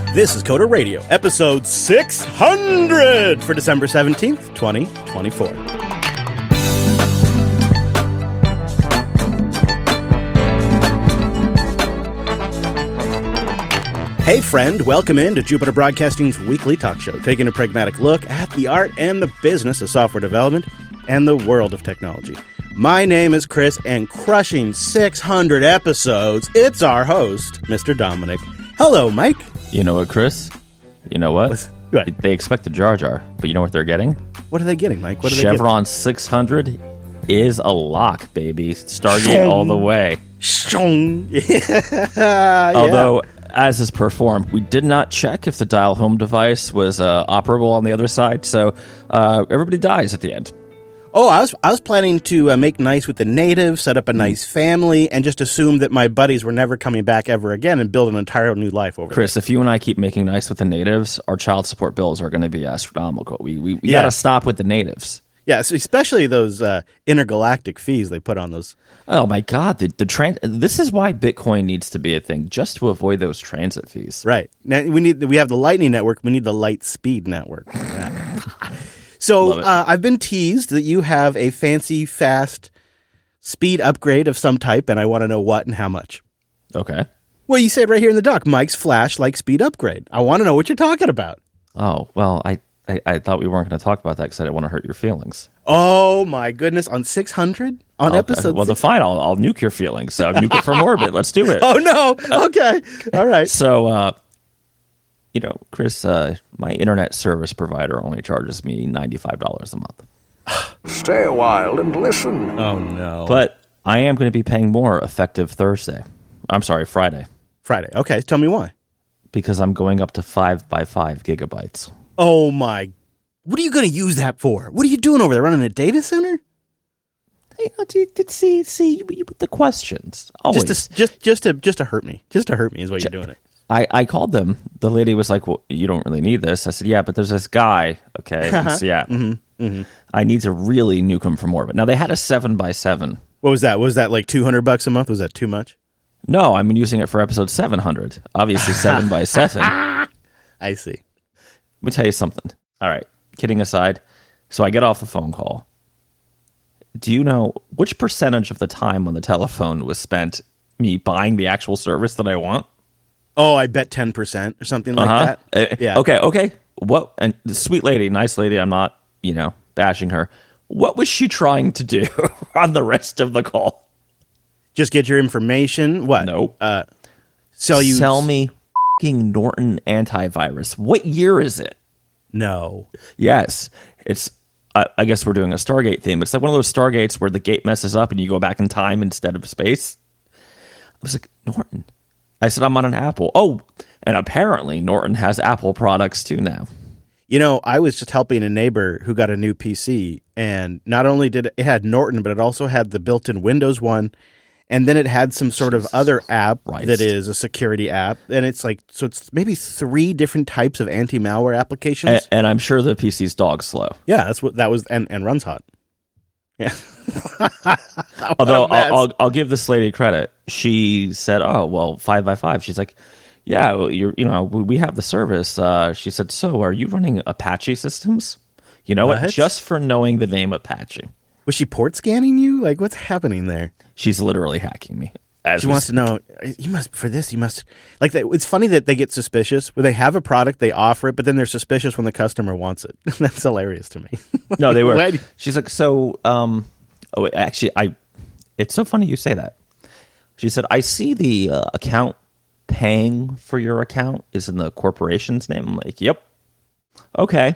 This is Coda Radio, episode 600 for December 17th, 2024. Hey friend, welcome in to Jupiter Broadcasting's weekly talk show, taking a pragmatic look at the art and the business of software development and the world of technology. My name is Chris, and crushing 600 episodes, it's our host, Mr. Dominic. Hello, Mike. You know what, Chris? You know what? They expect a Jar Jar, but you know what they're getting? What are they getting, Mike? What are Chevron 600 is a lock, baby. Stargate all the way. Although, as is performed, we did not check if the dial home device was operable on the other side, so everybody dies at the end. Oh, I was planning to make nice with the natives, set up a nice family, and just assume that my buddies were never coming back ever again and build an entire new life over Chris, if you and I keep making nice with the natives, our child support bills are going to be astronomical. We got to stop with the natives. Yeah, so especially those intergalactic fees they put on those. Oh my God! This is why Bitcoin needs to be a thing, just to avoid those transit fees. Right now, we have the Lightning Network. We need the Light Speed Network. So I've been teased that you have a fancy, fast speed upgrade of some type, and I want to know what and how much. Okay. Well, you say it right here in the doc, Mike's Flash like speed upgrade. I want to know what you're talking about. Oh well, I thought we weren't going to talk about that because I didn't want to hurt your feelings. Oh my goodness! On 600 on episode. Well, then fine. I'll nuke your feelings. So nuke it from orbit. Let's do it. Oh no! Okay. All right. So, Chris, my internet service provider only charges me $95 a month. Stay a while and listen. Oh no! But I am going to be paying more effective Friday. Friday. Okay. Tell me why. Because I'm going up to 5 by 5 gigabytes. Oh my! What are you going to use that for? What are you doing over there? Running a data center? See with the questions. Always. Just to hurt me. Just to hurt me is what you're doing it. I called them. The lady was like, "Well, you don't really need this." I said, "Yeah, but there's this guy." Okay, yeah. I need to really nuke him from orbit. Now they had a 7 by 7. What was that? Was that like $200 a month? Was that too much? No, I'm using it for episode 700. Obviously, 7 by 7. I see. Let me tell you something. All right, kidding aside. So I get off the phone call. Do you know which percentage of the time on the telephone was spent me buying the actual service that I want? Oh, I bet 10% or something like that. Yeah. Okay. What? And the sweet lady, nice lady. I'm not, bashing her. What was she trying to do on the rest of the call? Just get your information. What? Nope. Sell me f***ing Norton antivirus. What year is it? No. Yes. It's, I guess we're doing a Stargate theme. It's like one of those Stargates where the gate messes up and you go back in time instead of space. I was like, Norton. I said, I'm on an Apple. Oh, and apparently Norton has Apple products too now. I was just helping a neighbor who got a new PC, and not only did it had Norton, but it also had the built-in Windows one, and then it had some sort of other app that is a security app, and it's like, so it's maybe 3 different types of anti-malware applications. And I'm sure the PC's dog slow. Yeah, that's what that was, and runs hot. Yeah. Although I'll give this lady credit. She said, "Oh, well, 5 by 5." She's like, "Yeah, well, we have the service." She said, "So, are you running Apache systems?" You know what? Just for knowing the name Apache. Was she port scanning you? Like, what's happening there? She's literally hacking me. She wants to know. You must like that. It's funny that they get suspicious when they have a product, they offer it, but then they're suspicious when the customer wants it. That's hilarious to me. No, they were. She's like, so. Actually, it's so funny you say that. She said, I see the account paying for your account is in the corporation's name. I'm like, yep. Okay.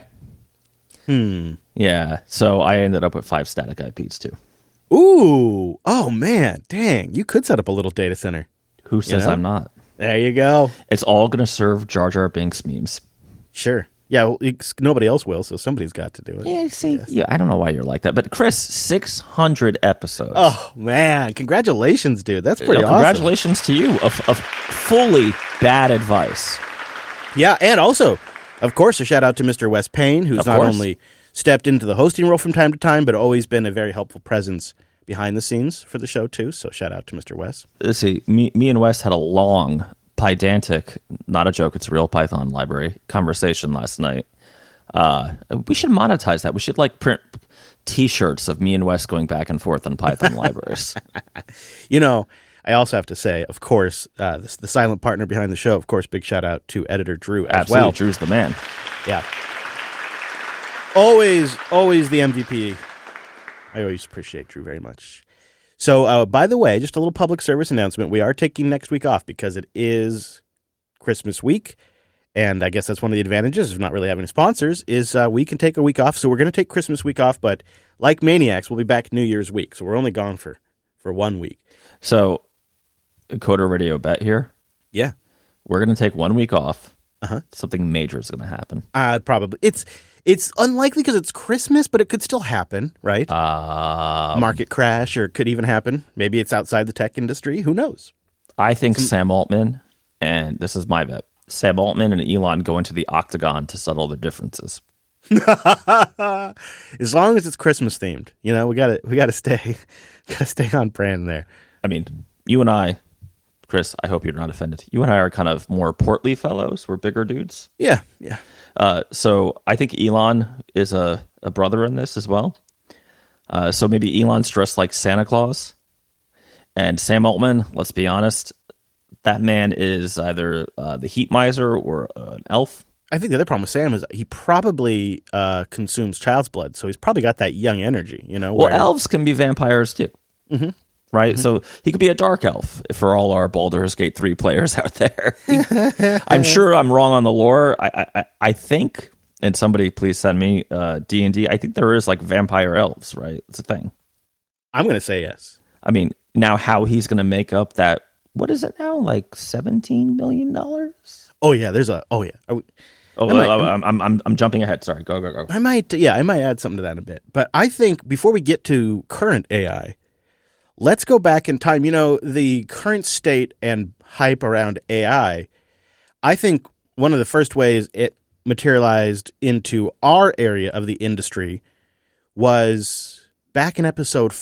Yeah. So I ended up with 5 static IPs too. Ooh. Oh man. Dang. You could set up a little data center. Who says I'm not? There you go. It's all going to serve Jar Jar Binks memes. Sure. Yeah, well, nobody else will, so somebody's got to do it. Yeah, see, yeah, I don't know why you're like that, but Chris, 600 episodes. Oh man, congratulations, dude! That's pretty awesome. Congratulations to you of fully bad advice. Yeah, and also, of course, a shout out to Mr. Wes Payne, who's not only stepped into the hosting role from time to time, but always been a very helpful presence behind the scenes for the show too. So shout out to Mr. Wes. Let's see, me and Wes had a long Pydantic, not a joke, it's a real Python library conversation last night. We should monetize that. We should like print T-shirts of me and Wes going back and forth on Python libraries. You know, I also have to say, of course, the silent partner behind the show, of course, big shout out to editor Drew as Absolutely, well. Drew's the man. Yeah. Always the MVP. I always appreciate Drew very much. So, by the way, just a little public service announcement. We are taking next week off because it is Christmas week. And I guess that's one of the advantages of not really having sponsors is we can take a week off. So we're going to take Christmas week off, but like maniacs, we'll be back New Year's week. So we're only gone for 1 week. So, Coder Radio bet here. Yeah. We're going to take 1 week off. Uh-huh. Something major is going to happen. Probably. It's unlikely because it's Christmas, but it could still happen, right? Market crash, or it could even happen. Maybe it's outside the tech industry. Who knows? I think Sam Altman, and this is my bet, Sam Altman and Elon go into the octagon to settle the differences. As long as it's Christmas themed, we gotta stay on brand there. I mean, you and I, Chris, I hope you're not offended. You and I are kind of more portly fellows. We're bigger dudes. Yeah. So I think Elon is a brother in this as well. So maybe Elon's dressed like Santa Claus, and Sam Altman, let's be honest, that man is either the heat miser or an elf. I think the other problem with Sam is he probably consumes child's blood, so he's probably got that young energy, Well, elves can be vampires too, right? Mm-hmm. So he could be a dark elf for all our Baldur's Gate 3 players out there. I'm sure I'm wrong on the lore. I think, and somebody please send me D&D, I think there is like vampire elves, right? It's a thing. I'm going to say yes. I mean, now how he's going to make up that, what is it now? Like $17 million? Oh yeah, I'm jumping ahead. Sorry, go. I might add something to that in a bit. But I think before we get to current AI, let's go back in time. The current state and hype around AI, I think one of the first ways it materialized into our area of the industry was back in episode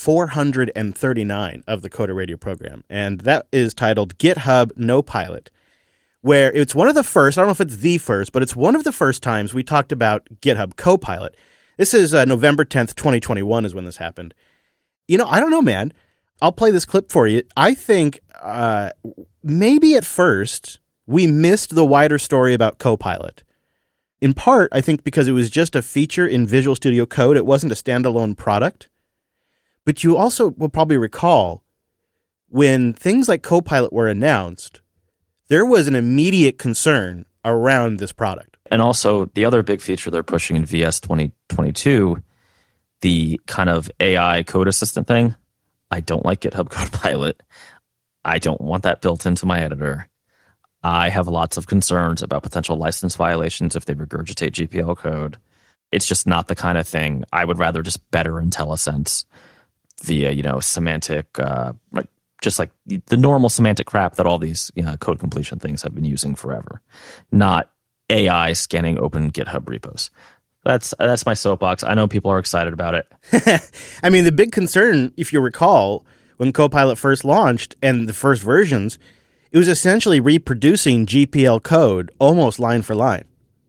439 of the Coder Radio program. And that is titled GitHub No Pilot, where it's one of the first, I don't know if it's the first, but it's one of the first times we talked about GitHub Copilot. This is November 10th, 2021 is when this happened. I don't know, man. I'll play this clip for you. I think maybe at first we missed the wider story about Copilot. In part, I think because it was just a feature in Visual Studio Code. It wasn't a standalone product. But you also will probably recall when things like Copilot were announced, there was an immediate concern around this product. And also the other big feature they're pushing in VS 2022, the kind of AI code assistant thing. I don't like GitHub Copilot. I don't want that built into my editor. I have lots of concerns about potential license violations if they regurgitate GPL code. It's just not the kind of thing. I would rather just better IntelliSense via, semantic, just like the normal semantic crap that all these code completion things have been using forever, not AI scanning open GitHub repos. That's my soapbox. I know people are excited about it. I mean, the big concern, if you recall, when Copilot first launched and the first versions, it was essentially reproducing GPL code almost line for line.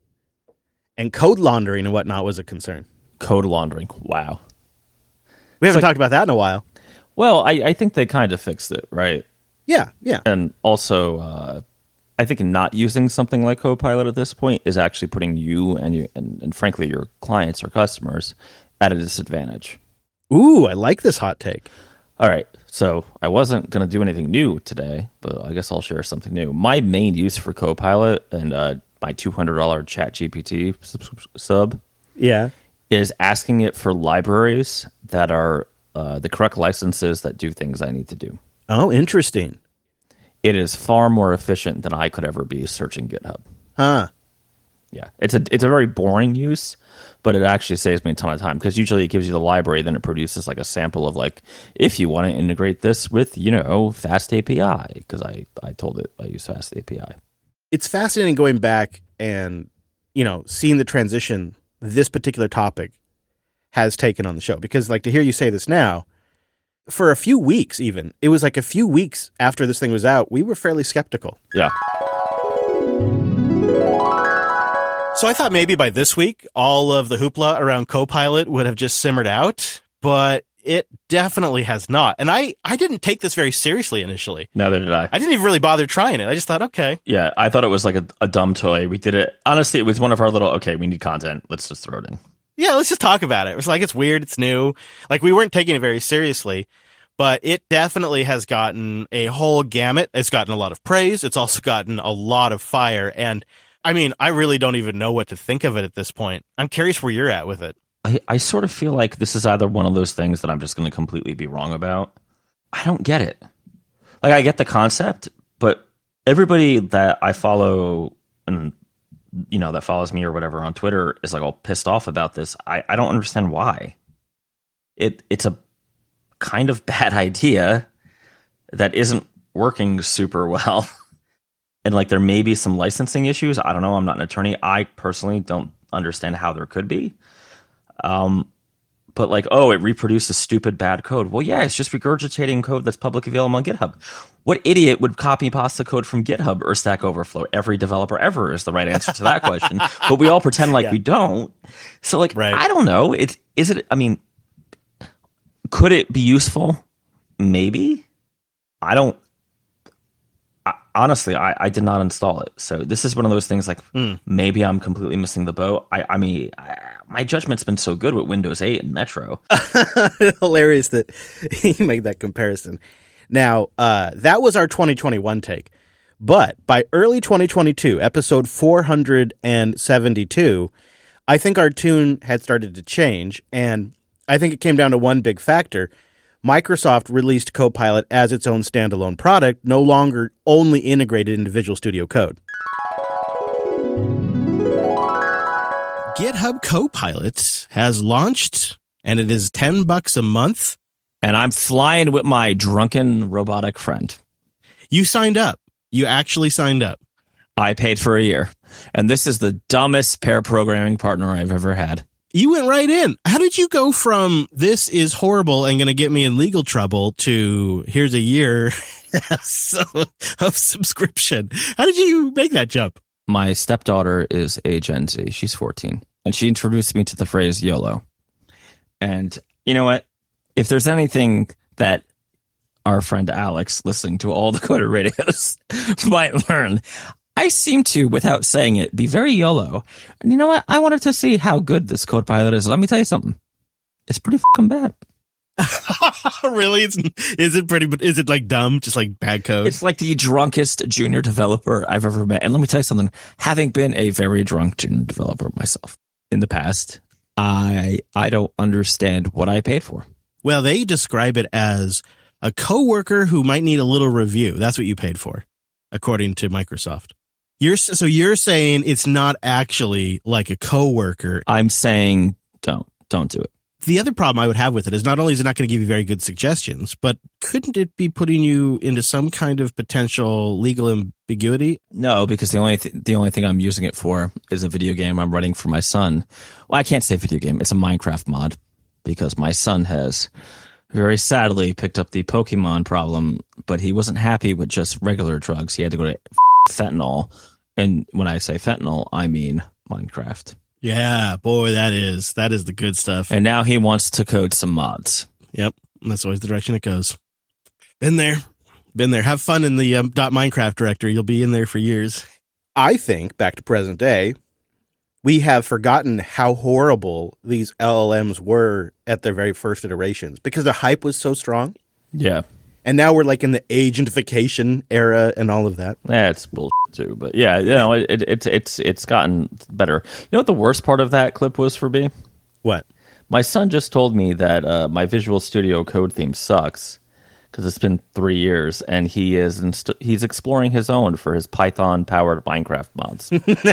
And code laundering and whatnot was a concern. Code laundering. Wow. We haven't talked about that in a while. Well, I think they kind of fixed it, right? Yeah. And also, I think not using something like Copilot at this point is actually putting you and frankly your clients or customers at a disadvantage. Ooh, I like this hot take. All right, so I wasn't going to do anything new today, but I guess I'll share something new. My main use for Copilot and my $200 ChatGPT sub is asking it for libraries that are the correct licenses that do things I need to do. Oh, interesting. It is far more efficient than I could ever be searching GitHub. Huh. Yeah, it's a very boring use, but it actually saves me a ton of time because usually it gives you the library, then it produces like a sample of like, if you want to integrate this with, Fast API, because I told it I use Fast API. It's fascinating going back and, seeing the transition this particular topic has taken on the show, because like to hear you say this now, for a few weeks even, it was like a few weeks after this thing was out, we were fairly skeptical. Yeah. So I thought maybe by this week, all of the hoopla around Copilot would have just simmered out, but it definitely has not. And I didn't take this very seriously initially. Neither did I. I didn't even really bother trying it. I just thought, okay. Yeah, I thought it was like a dumb toy. We did it. Honestly, it was one of our little, okay, we need content. Let's just throw it in. Yeah, let's just talk about it. It was like, it's weird. It's new. Like, we weren't taking it very seriously, but it definitely has gotten a whole gamut. It's gotten a lot of praise. It's also gotten a lot of fire. And I mean, I really don't even know what to think of it at this point. I'm curious where you're at with it. I sort of feel like this is either one of those things that I'm just going to completely be wrong about. I don't get it. Like, I get the concept, but everybody that I follow and, you know, that follows me or whatever on Twitter is like all pissed off about this. I don't understand why. It's a kind of bad idea that isn't working super well. And like, there may be some licensing issues. I don't know. I'm not an attorney. I personally don't understand how there could be. But like, oh, it reproduces stupid bad code. Well, yeah, it's just regurgitating code that's publicly available on GitHub. What idiot would copy pasta code from GitHub or Stack Overflow? Every developer ever is the right answer to that question. But we all pretend like we don't. So like, right. I don't know. I mean, could it be useful? Maybe. Honestly, I did not install it. So this is one of those things like maybe I'm completely missing the boat. I mean, my judgment's been so good with Windows 8 and Metro. Hilarious that you make that comparison. Now, that was our 2021 take. But by early 2022, episode 472, I think our tune had started to change. And I think it came down to one big factor. Microsoft released Copilot as its own standalone product, no longer only integrated into Visual Studio Code. GitHub Copilot has launched, and it is $10 a month. And I'm flying with my drunken robotic friend. You signed up. You actually signed up. I paid for a year. And this is the dumbest pair programming partner I've ever had. You went right in. How did you go from this is horrible and going to get me in legal trouble to here's a year of subscription? How did you make that jump? My stepdaughter is a Gen Z. She's 14. And she introduced me to the phrase YOLO. And you know what? If there's anything that our friend Alex, listening to all the Coder radios, might learn, I seem to, without saying it, be very YOLO. And you know what? I wanted to see how good this Copilot is. Let me tell you something. It's pretty fucking bad. Really? Is it like dumb? Just like bad code? It's like the drunkest junior developer I've ever met. And let me tell you something. Having been a very drunk junior developer myself in the past, I don't understand what I paid for. Well, they describe it as a coworker who might need a little review. That's what you paid for, according to Microsoft. You're saying it's not actually like a coworker. I'm saying don't do it. The other problem I would have with it is not only is it not going to give you very good suggestions, but couldn't it be putting you into some kind of potential legal ambiguity? No, because the only thing I'm using it for is a video game I'm running for my son. Well, I can't say video game. It's a Minecraft mod because my son has very sadly picked up the Pokemon problem, but he wasn't happy with just regular drugs. He had to go to fentanyl. And when I say fentanyl, I mean Minecraft. Yeah, boy, that is the good stuff. And now he wants to code some mods. Yep, that's always the direction it goes. Been there. Have fun in the .minecraft directory. You'll be in there for years. I think, back to present day, we have forgotten how horrible these LLMs were at their very first iterations because the hype was so strong. Yeah. And now we're like in the agentification era and all of that. That's bullshit too. But yeah, you know, it's gotten better. You know what the worst part of that clip was for me? What? My son just told me that my Visual Studio Code theme sucks because it's been 3 years, and he's exploring his own for his Python-powered Minecraft mods.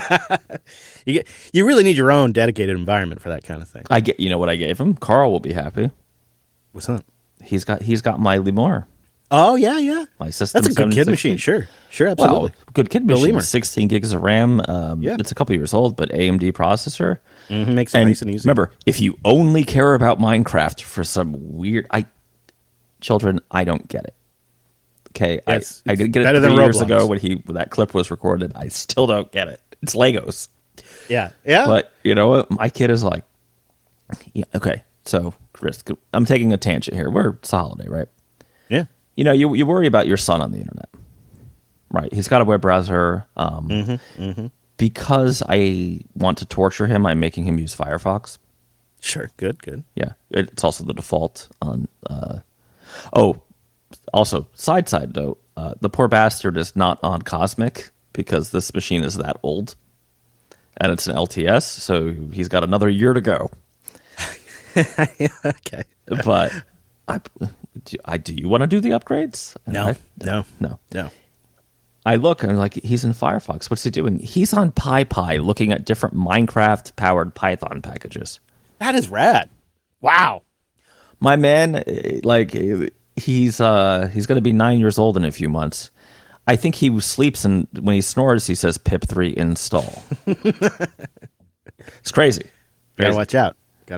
You really need your own dedicated environment for that kind of thing. You know what I gave him? Carl will be happy. What's that? He's got my Lemur. Oh yeah. My system. That's a good kid machine. Sure, absolutely. Well, good kid machine. 16 gigs of RAM. It's a couple years old, but AMD processor. Makes it nice and easy. Remember, if you only care about Minecraft for some weird, children, I don't get it. Okay, yes, I didn't get it 3 years ago when that clip was recorded. I still don't get it. It's Legos. Yeah. Yeah. But you know what? My kid is like, yeah, okay. So, Chris, I'm taking a tangent here. It's a holiday, right? Yeah. You know, you worry about your son on the internet, right? He's got a web browser. Because I want to torture him, I'm making him use Firefox. Sure. Good. Yeah, it's also the default on. Oh, also, side note, the poor bastard is not on Cosmic because this machine is that old, and it's an LTS, so he's got another year to go. Okay. But do you want to do the upgrades? No. I look and I'm like, he's in Firefox. What's he doing? He's on PyPy looking at different Minecraft-powered Python packages. That is rad. Wow. My man, like, he's going to be 9 years old in a few months. I think he sleeps, and when he snores, he says pip3 install. It's crazy. Gotta watch out.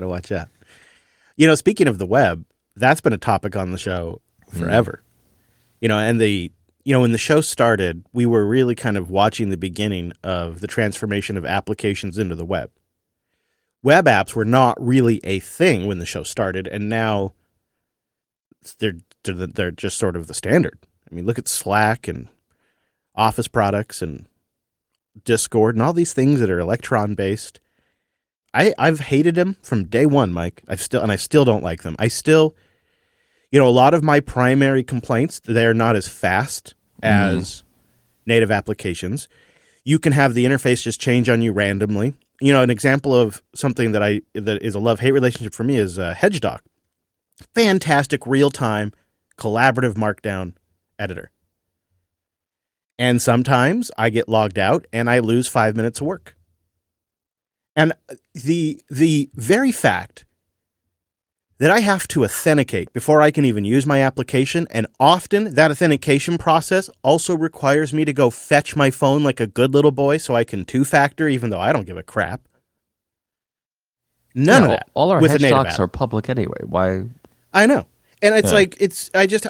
You know, speaking of the web, that's been a topic on the show forever. You know, and when the show started, we were really kind of watching the beginning of the transformation of applications into the web. Web apps were not really a thing when the show started, and now they're just sort of the standard. I mean, look at Slack and Office products and Discord and all these things that are Electron based. I've hated them from day one, Mike. I still don't like them. A lot of my primary complaints, they're not as fast as native applications. You can have the interface just change on you randomly. You know, an example of something that is a love-hate relationship for me is HedgeDoc. Fantastic real-time collaborative markdown editor. And sometimes I get logged out and I lose 5 minutes of work. And the very fact that I have to authenticate before I can even use my application, and often that authentication process also requires me to go fetch my phone like a good little boy so I can two-factor, even though I don't give a crap. None of that. All our with a native HedgeDocs app. are public anyway. Why? I know. And it's like, I just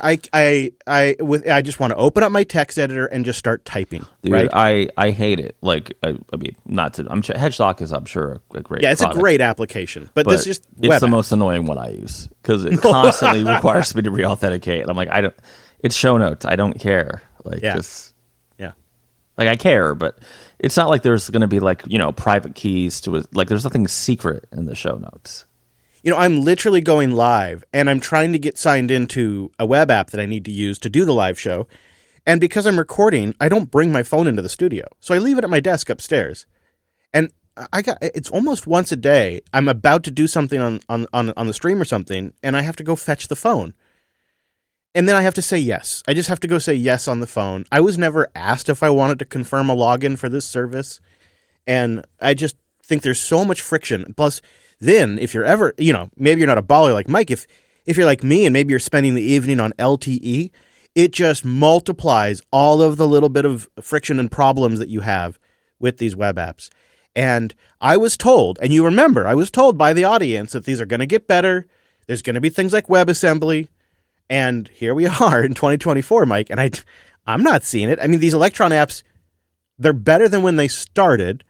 want to open up my text editor and just start typing. Dude, right? I hate it. Like, I mean, not to. I'm sure HedgeDoc is, I'm sure, a great. Yeah, it's product, a great application, but this is just it's web the app. most annoying one I use because it constantly requires me to re-authenticate. And I'm like, I don't. It's show notes. I don't care. Like, just like I care, but it's not like there's going to be like private keys to it. Like, there's nothing secret in the show notes. I'm literally going live and I'm trying to get signed into a web app that I need to use to do the live show. And because I'm recording, I don't bring my phone into the studio. So I leave it at my desk upstairs. And it's almost once a day. I'm about to do something on the stream or something, and I have to go fetch the phone. And then I have to say yes. I just have to go say yes on the phone. I was never asked if I wanted to confirm a login for this service. And I just think there's so much friction. Plus, then, if you're ever, maybe you're not a baller like Mike, if you're like me and maybe you're spending the evening on LTE, it just multiplies all of the little bit of friction and problems that you have with these web apps. And I was told, and you remember, I was told by the audience that these are going to get better. There's going to be things like WebAssembly. And here we are in 2024, Mike, and I'm not seeing it. I mean, these Electron apps, they're better than when they started,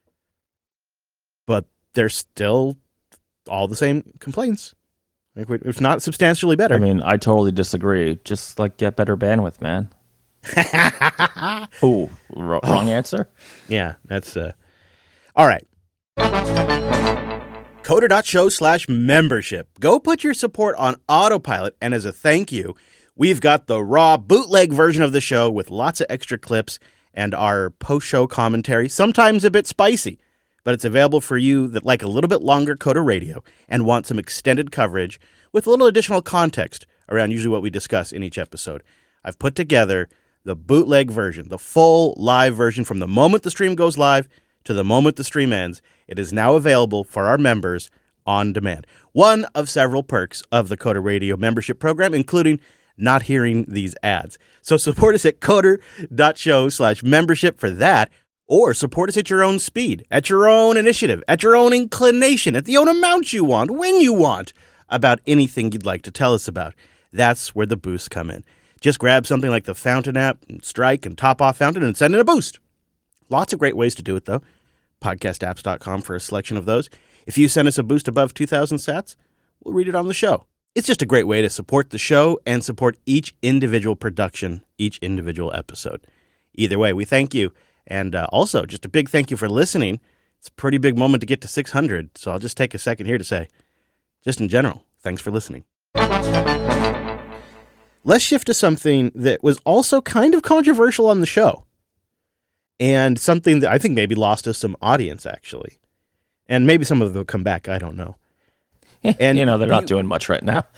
but they're still all the same complaints. Like, it's not substantially better. I mean, I totally disagree. Just like get better bandwidth, man. Ooh, wrong answer. Yeah, that's all right. Coder.show/membership. Go put your support on autopilot, and as a thank you, we've got the raw bootleg version of the show with lots of extra clips and our post-show commentary, sometimes a bit spicy. But it's available for you that like a little bit longer Coder Radio and want some extended coverage with a little additional context around usually what we discuss in each episode. I've put together the bootleg version, the full live version from the moment the stream goes live to the moment the stream ends. It is now available for our members on demand. One of several perks of the Coder Radio membership program, including not hearing these ads. So support us at coder.show/membership for that. Or support us at your own speed, at your own initiative, at your own inclination, at the own amount you want, when you want, about anything you'd like to tell us about. That's where the boosts come in. Just grab something like the Fountain app, and Strike, and Top Off Fountain, and send in a boost. Lots of great ways to do it, though. podcastapps.com for a selection of those. If you send us a boost above 2,000 sats, we'll read it on the show. It's just a great way to support the show and support each individual production, each individual episode. Either way, we thank you. And also, just a big thank you for listening. It's a pretty big moment to get to 600, so I'll just take a second here to say, just in general, thanks for listening. Let's shift to something that was also kind of controversial on the show, and something that I think maybe lost us some audience, actually. And maybe some of them will come back, I don't know. And they're not doing much right now.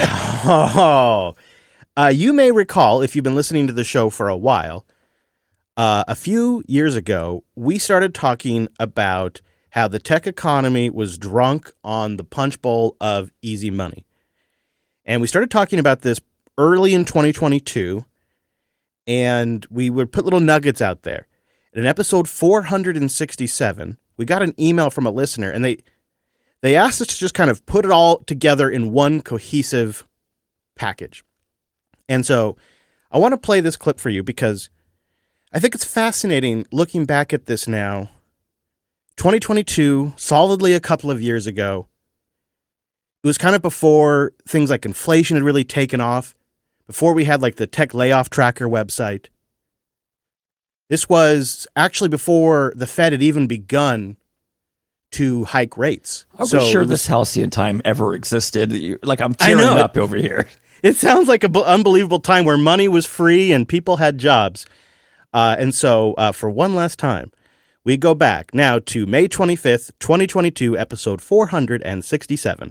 You may recall, if you've been listening to the show for a while, a few years ago, we started talking about how the tech economy was drunk on the punch bowl of easy money. And we started talking about this early in 2022, and we would put little nuggets out there. In episode 467, we got an email from a listener, and they asked us to just kind of put it all together in one cohesive package. And so I want to play this clip for you because I think it's fascinating looking back at this now. 2022, solidly a couple of years ago. It was kind of before things like inflation had really taken off, before we had like the tech layoff tracker website. This was actually before the Fed had even begun to hike rates. Are we sure this halcyon time ever existed? I'm tearing up over here. It sounds like an unbelievable time where money was free and people had jobs. And so for one last time, we go back now to May 25th, 2022, episode 467.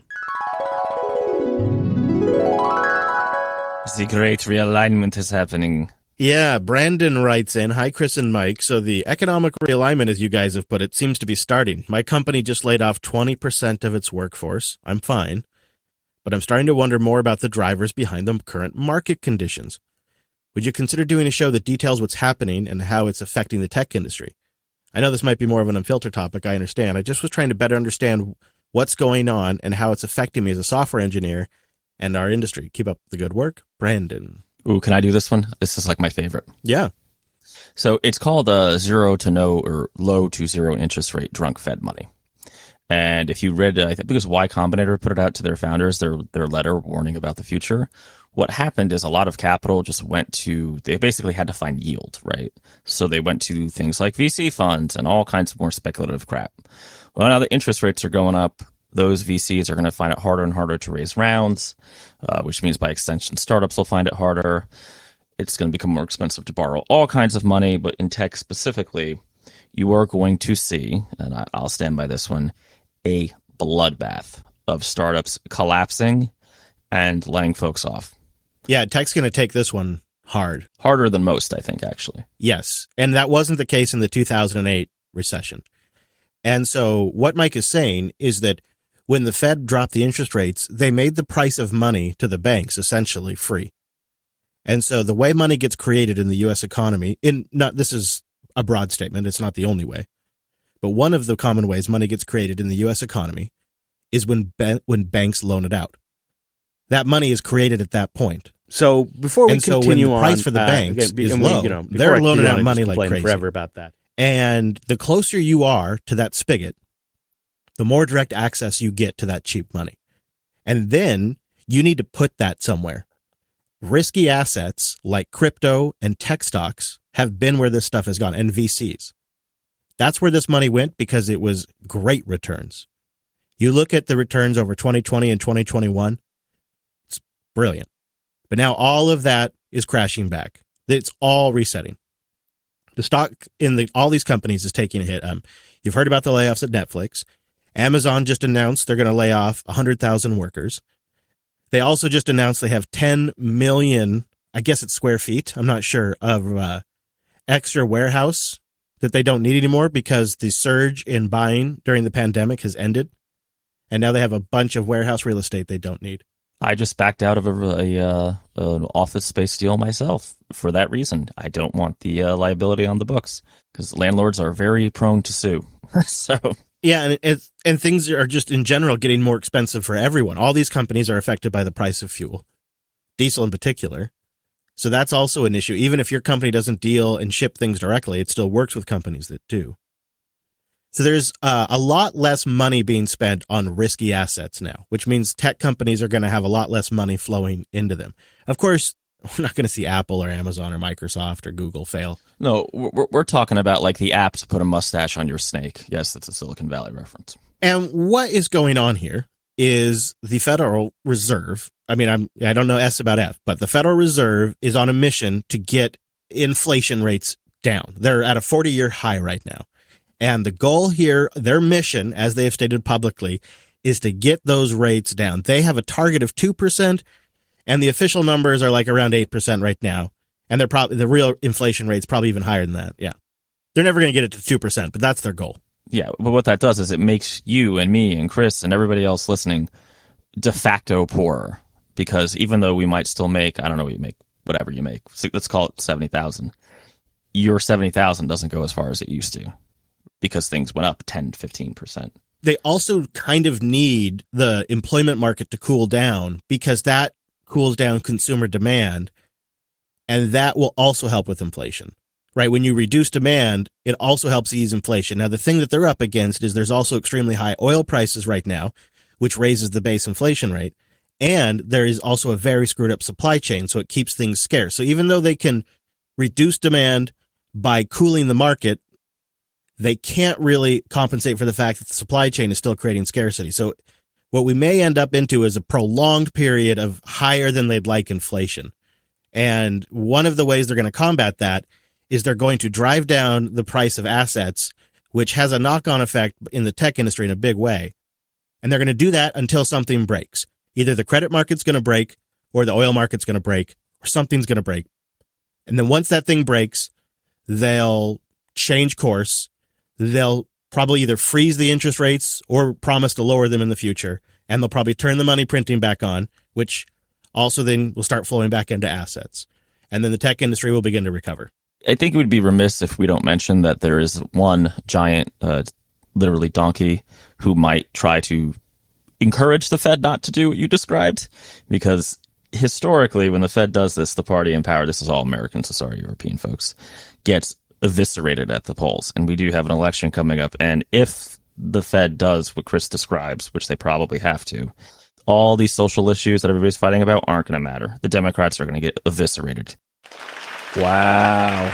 The great realignment is happening. Yeah, Brandon writes in, "Hi, Chris and Mike. So the economic realignment, as you guys have put it, seems to be starting. My company just laid off 20% of its workforce. I'm fine, but I'm starting to wonder more about the drivers behind the current market conditions. Would you consider doing a show that details what's happening and how it's affecting the tech industry? I know this might be more of an unfiltered topic, I understand. I just was trying to better understand what's going on and how it's affecting me as a software engineer and our industry. Keep up the good work, Brandon." Ooh, can I do this one? This is like my favorite. Yeah. So it's called zero to no or low to zero interest rate drunk Fed money. And if you read, I think because Y Combinator put it out to their founders, their letter warning about the future, what happened is a lot of capital just they basically had to find yield, right? So they went to things like VC funds and all kinds of more speculative crap. Well, now the interest rates are going up. Those VCs are going to find it harder and harder to raise rounds, which means by extension, startups will find it harder. It's going to become more expensive to borrow all kinds of money. But in tech specifically, you are going to see, and I'll stand by this one, a bloodbath of startups collapsing and laying folks off. Yeah, tech's going to take this one hard. Harder than most, I think, actually. Yes. And that wasn't the case in the 2008 recession. And so what Mike is saying is that when the Fed dropped the interest rates, they made the price of money to the banks essentially free. And so the way money gets created in the U.S. economy, this is a broad statement, it's not the only way, but one of the common ways money gets created in the U.S. economy is when banks loan it out. That money is created at that point. So before we continue when the price for the banks is low, they're loaning out money like crazy. Forever about that. And the closer you are to that spigot, the more direct access you get to that cheap money. And then you need to put that somewhere. Risky assets like crypto and tech stocks have been where this stuff has gone, and VCs. That's where this money went because it was great returns. You look at the returns over 2020 and 2021, it's brilliant. But now all of that is crashing back. It's all resetting. The stock in all these companies is taking a hit. You've heard about the layoffs at Netflix. Amazon just announced they're going to lay off 100,000 workers. They also just announced they have 10 million, I guess it's square feet, I'm not sure, of extra warehouse that they don't need anymore because the surge in buying during the pandemic has ended. And now they have a bunch of warehouse real estate they don't need. I just backed out of an office space deal myself for that reason. I don't want the liability on the books because landlords are very prone to sue. So yeah, and things are just in general getting more expensive for everyone. All these companies are affected by the price of fuel, diesel in particular. So that's also an issue. Even if your company doesn't deal and ship things directly, it still works with companies that do. So there's a lot less money being spent on risky assets now, which means tech companies are going to have a lot less money flowing into them. Of course, we're not going to see Apple or Amazon or Microsoft or Google fail. No, we're talking about like the app to put a mustache on your snake. Yes, that's a Silicon Valley reference. And what is going on here is the Federal Reserve. I mean, I don't know S about F, but the Federal Reserve is on a mission to get inflation rates down. They're at a 40-year high right now. And the goal here, their mission, as they have stated publicly, is to get those rates down. They have a target of 2%, and the official numbers are like around 8% right now. And they're probably the real inflation rate's probably even higher than that. Yeah. They're never going to get it to 2%, but that's their goal. Yeah, but what that does is it makes you and me and Chris and everybody else listening de facto poorer, because even though we might still make, I don't know what you make, whatever you make, so let's call it 70,000. Your 70,000 doesn't go as far as it used to because things went up 10, 15%. They also kind of need the employment market to cool down because that cools down consumer demand, and that will also help with inflation. Right? When you reduce demand, it also helps ease inflation. Now, the thing that they're up against is there's also extremely high oil prices right now, which raises the base inflation rate. And there is also a very screwed up supply chain, so it keeps things scarce. So even though they can reduce demand by cooling the market, they can't really compensate for the fact that the supply chain is still creating scarcity. So what we may end up into is a prolonged period of higher than they'd like inflation. And one of the ways they're going to combat that is they're going to drive down the price of assets, which has a knock-on effect in the tech industry in a big way. And they're going to do that until something breaks. Either the credit market's going to break, or the oil market's going to break, or something's going to break. And then once that thing breaks, they'll change course. They'll probably either freeze the interest rates or promise to lower them in the future. And they'll probably turn the money printing back on, which also then will start flowing back into assets. And then the tech industry will begin to recover. I think it would be remiss if we don't mention that there is one giant, literally donkey, who might try to encourage the Fed not to do what you described, because historically, when the Fed does this, the party in power, this is all Americans, so sorry, European folks, gets eviscerated at the polls. And we do have an election coming up. And if the Fed does what Chris describes, which they probably have to, all these social issues that everybody's fighting about aren't going to matter. The Democrats are going to get eviscerated. Wow.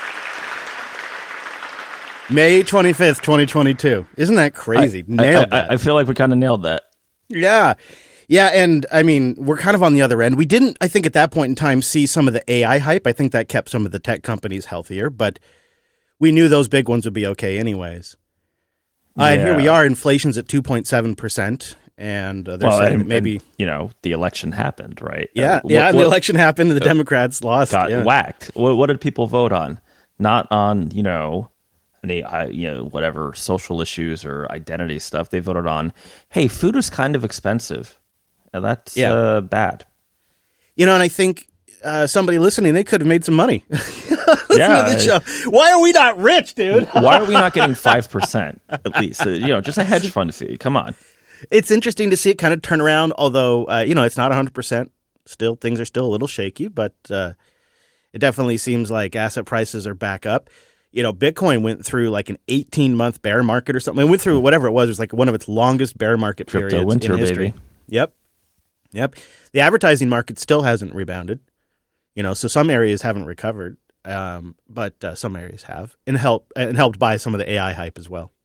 May 25th, 2022. Isn't that crazy? Nailed that. I feel like we kind of nailed that. Yeah. Yeah. And I mean, we're kind of on the other end. We didn't, I think at that point in time, see some of the AI hype. I think that kept some of the tech companies healthier, but we knew those big ones would be okay anyways. And here we are, inflation's at 2.7%. And they're saying maybe, the election happened, right? Yeah. And the election happened and the Democrats lost. Got whacked. What did people vote on? Not on, any, whatever social issues or identity stuff. They voted on, hey, food is kind of expensive. And that's bad. And I think somebody listening, they could have made some money. Yeah. Why are we not rich, dude? Why are we not getting 5% at least? Just a hedge fund fee. Come on. It's interesting to see it kind of turn around, although, it's not 100%. Still, things are still a little shaky, but it definitely seems like asset prices are back up. Bitcoin went through like an 18-month bear market or something. It went through whatever it was. It was like one of its longest bear market periods in history. Baby. Yep. The advertising market still hasn't rebounded. So some areas haven't recovered, but some areas have, and helped by some of the AI hype as well.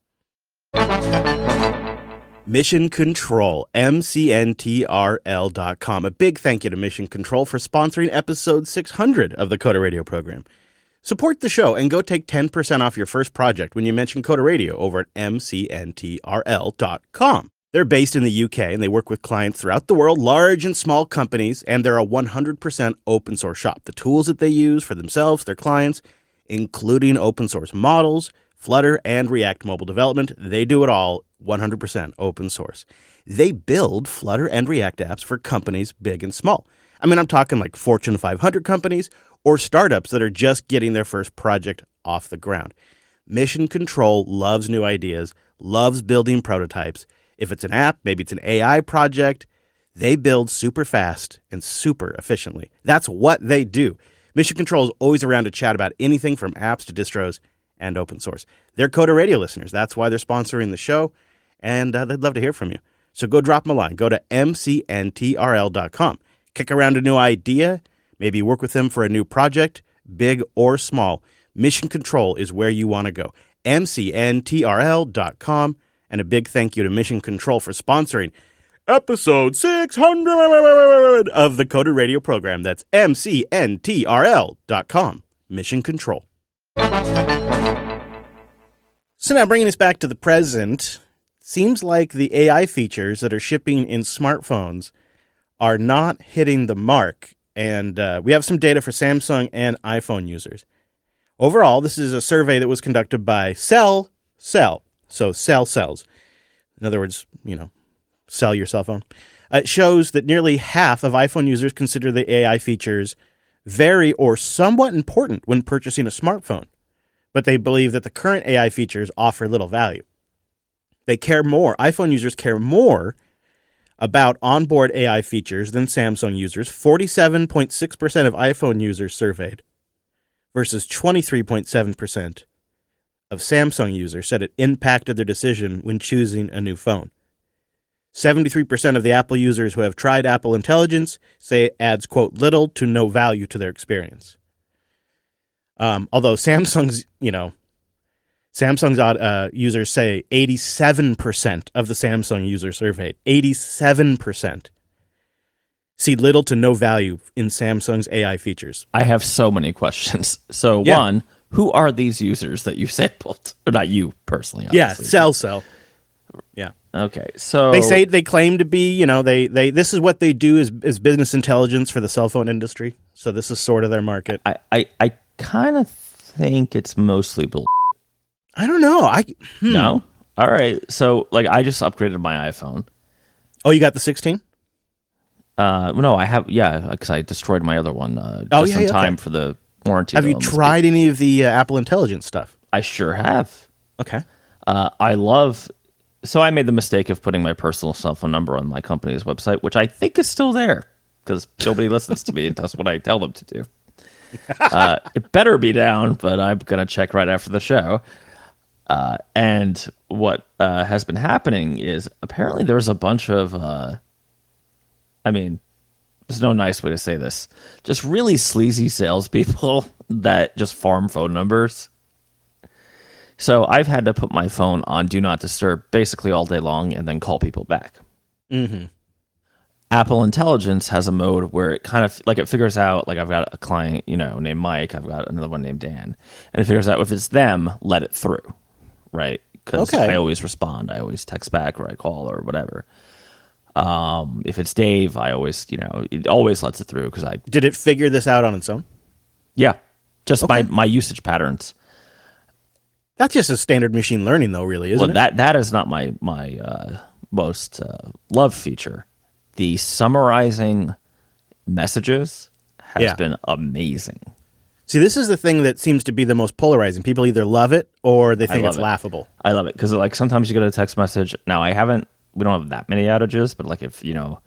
Mission Control, MCNTRL.com. A big thank you to Mission Control for sponsoring episode 600 of the Coda Radio program. Support the show and go take 10% off your first project when you mention Coda Radio over at MCNTRL.com. They're based in the UK and they work with clients throughout the world, large and small companies, and they're a 100% open source shop. The tools that they use for themselves, their clients, including open source models, Flutter, and React mobile development, they do it all 100% open source. They build Flutter and React apps for companies big and small. I mean, I'm talking like Fortune 500 companies or startups that are just getting their first project off the ground. Mission Control loves new ideas, loves building prototypes. If it's an app, maybe it's an AI project, they build super fast and super efficiently. That's what they do. Mission Control is always around to chat about anything from apps to distros and open source. They're Coder Radio listeners. That's why they're sponsoring the show, and they'd love to hear from you. So go drop them a line. Go to mcntrl.com. Kick around a new idea, maybe work with them for a new project, big or small. Mission Control is where you want to go. mcntrl.com. And a big thank you to Mission Control for sponsoring episode 600 of the Coder Radio program. That's mcntrl.com. Mission Control. So now bringing us back to the present, seems like the AI features that are shipping in smartphones are not hitting the mark. And we have some data for Samsung and iPhone users. Overall, this is a survey that was conducted by Cell. So Cell sells. In other words, sell your cell phone. It shows that nearly half of iPhone users consider the AI features very or somewhat important when purchasing a smartphone, but they believe that the current AI features offer little value. iPhone users care more about onboard AI features than Samsung users. 47.6% of iPhone users surveyed versus 23.7% of Samsung users said it impacted their decision when choosing a new phone. 73% of the Apple users who have tried Apple Intelligence say it adds, quote, little to no value to their experience. Although Samsung's users say 87% of the Samsung users surveyed, 87%, see little to no value in Samsung's AI features. I have so many questions. So one, who are these users that you sampled? Or not you personally, obviously. Yeah, Cell. Yeah. Okay. So they claim to be, they this is what they do is business intelligence for the cell phone industry. So this is sort of their market. I kind of think it's mostly bull. I don't know. No. All right. So I just upgraded my iPhone. Oh, you got the 16? No, I have. Yeah, because I destroyed my other one just in time for the warranty. Have you tried any of the Apple Intelligence stuff? I sure have. Okay. So I made the mistake of putting my personal cell phone number on my company's website, which I think is still there because nobody listens to me and does what I tell them to do. It better be down, but I'm going to check right after the show. And what has been happening is apparently there's a bunch of, there's no nice way to say this, just really sleazy salespeople that just farm phone numbers. So I've had to put my phone on Do Not Disturb basically all day long and then call people back. Mm-hmm. Apple Intelligence has a mode where it kind of it figures out, I've got a client, named Mike. I've got another one named Dan. And it figures out if it's them, let it through, right? Because I always respond. I always text back or I call or whatever. If it's Dave, I always, it always lets it through because Did it figure this out on its own? Yeah. Just my usage patterns. That's just a standard machine learning, though, really, isn't it? That is not my most loved feature. The summarizing messages has been amazing. See, this is the thing that seems to be the most polarizing. People either love it or they think it's laughable. I love it because sometimes you get a text message. Now we don't have that many outages, but if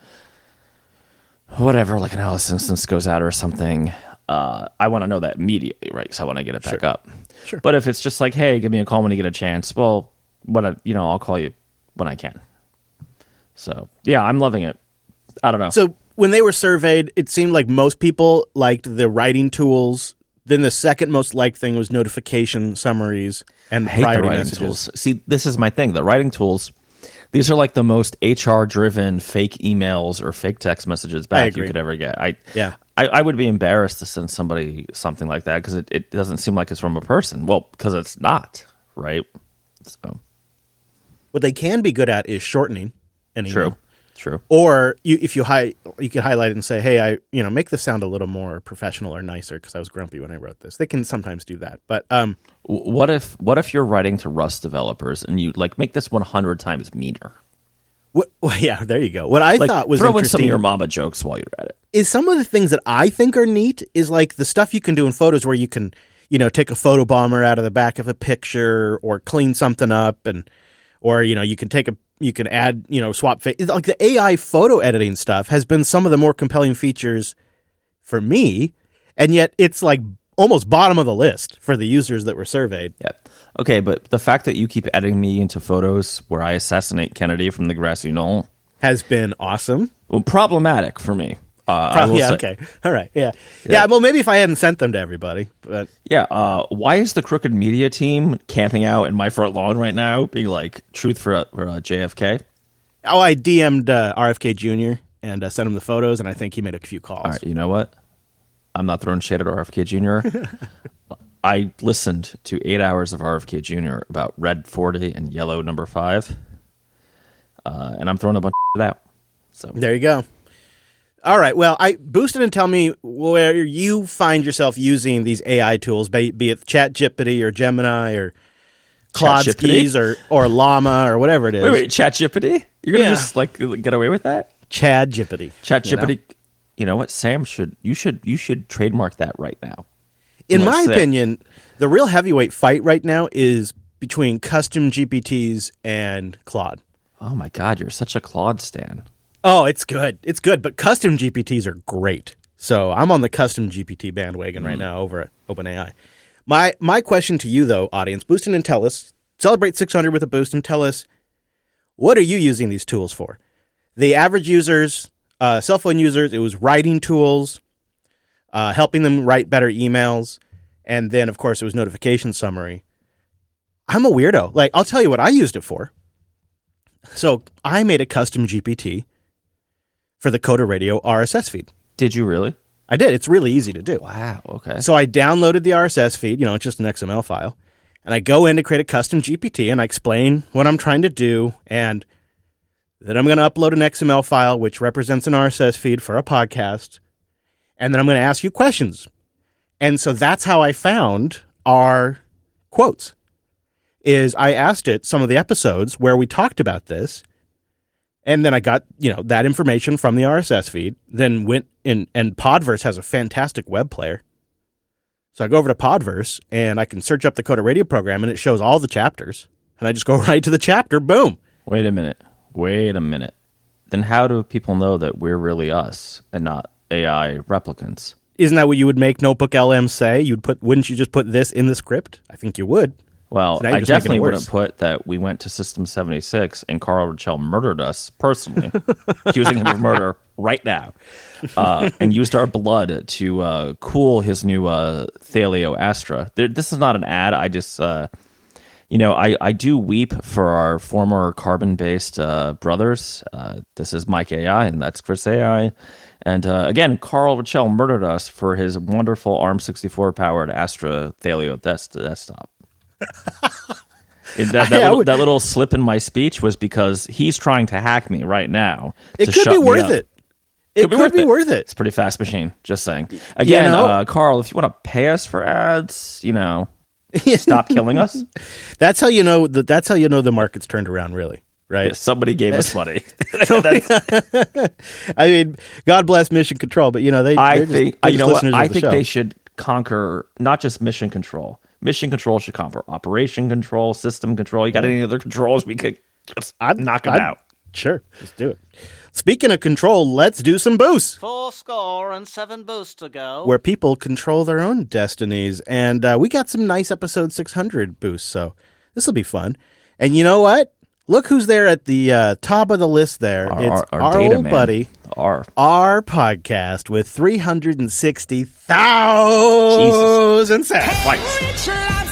whatever, an Alice instance goes out or something, I want to know that immediately, right? Because I want to get it back up. Sure. But if it's just hey, give me a call when you get a chance, well, I'll call you when I can. So yeah, I'm loving it. I don't know. So when they were surveyed, it seemed like most people liked the writing tools. Then the second most liked thing was notification summaries and priority messages. Tools. See, this is my thing. The writing tools, these are the most HR-driven fake emails or fake text messages back you could ever get. I would be embarrassed to send somebody something like that because it doesn't seem like it's from a person. Well, because it's not, right? So, what they can be good at is shortening an email. True. Or you could highlight it and say, hey, make this sound a little more professional or nicer because I was grumpy when I wrote this. They can sometimes do that. But what if you're writing to Rust developers and you make this 100 times meaner? Well, yeah, there you go. What I thought was throw in interesting some of your mama jokes while you're at it. Is some of the things that I think are neat is the stuff you can do in photos where you can, take a photo bomber out of the back of a picture or clean something up or you can add, swap face. The AI photo editing stuff has been some of the more compelling features for me. And yet it's almost bottom of the list for the users that were surveyed. Yeah. Okay, but the fact that you keep editing me into photos where I assassinate Kennedy from the grassy knoll Has been awesome. well, problematic for me. I will Yeah. say. Okay. All right. Yeah. Well, maybe if I hadn't sent them to everybody, but Yeah. Why is the Crooked Media team camping out in my front lawn right now, being like truth for JFK? I DM'd RFK Jr. and sent him the photos, and I think he made a few calls. All right. You know what? I'm not throwing shade at RFK Jr. I listened to 8 hours of RFK Jr. about red 40 and yellow number 5, and I'm throwing a bunch of out. So There you go. All right. Well, Boost it and tell me where you find yourself using these AI tools, be it ChatGPT or Gemini or Claude ChatGPT? Skis or Llama or whatever it is. wait, ChatGPT? You're gonna Yeah. just like get away with that? ChatGPT. ChatGPT. You know what, Sam? You should trademark that right now. In Let's my say- opinion, the real heavyweight fight right now is between custom GPTs and Claude. Oh my God, you're such a Claude stan. Oh, it's good. It's good, but custom GPTs are great. So I'm on the custom GPT bandwagon right now over at OpenAI. My question to you, though, audience, boost in and tell us, celebrate 600 with a boost and tell us, what are you using these tools for? The average users, cell phone users, it was writing tools, helping them write better emails, and then, of course, it was notification summary. I'm a weirdo. Like, I'll tell you what I used it for. So I made a custom GPT for the Coda Radio RSS feed. Did you really? I did. It's really easy to do. Wow. Okay. So I downloaded the RSS feed, it's just an XML file, and I go in to create a custom GPT and I explain what I'm trying to do, and then I'm going to upload an XML file which represents an RSS feed for a podcast, and then I'm going to ask you questions. And so that's how I found our quotes. Is I asked it some of the episodes where we talked about this, and then I got, that information from the RSS feed, then went in, and Podverse has a fantastic web player. So I go over to Podverse and I can search up the Coda Radio program and it shows all the chapters. And I just go right to the chapter, boom. Wait a minute. Then how do people know that we're really us and not AI replicants? Isn't that what you would make Notebook LM say? Wouldn't you just put this in the script? I think you would. Well, So now you're I just making definitely it worse. wouldn't put that we went to System 76 and Carl Rochelle murdered us personally, accusing him of murder right now, and used our blood to cool his new Thalio Astra. This is not an ad. I just, I do weep for our former carbon-based brothers. This is Mike AI, and that's Chris AI. And again, Carl Rochelle murdered us for his wonderful ARM64-powered Astra Thalio desktop. That little slip in my speech was because he's trying to hack me right now. It to could shut be me worth up. it. It could be worth it. It's a pretty fast machine. Just saying. Again, Carl, if you want to pay us for ads, stop killing us. That's how you know the market's turned around, really, right? Yeah, somebody gave us money. I mean, God bless Mission Control, but I think they they should conquer not just mission control. Mission control should conquer operation control, system control. You got any other controls we could just knock them out? Sure, let's do it. Speaking of control, let's do some boosts. 4 boosts to go. Where people control their own destinies. And we got some nice episode 600 boosts, so this will be fun. And you know what? Look who's there at the top of the list there. It's our data old man. buddy, Our podcast with 360,000 sats.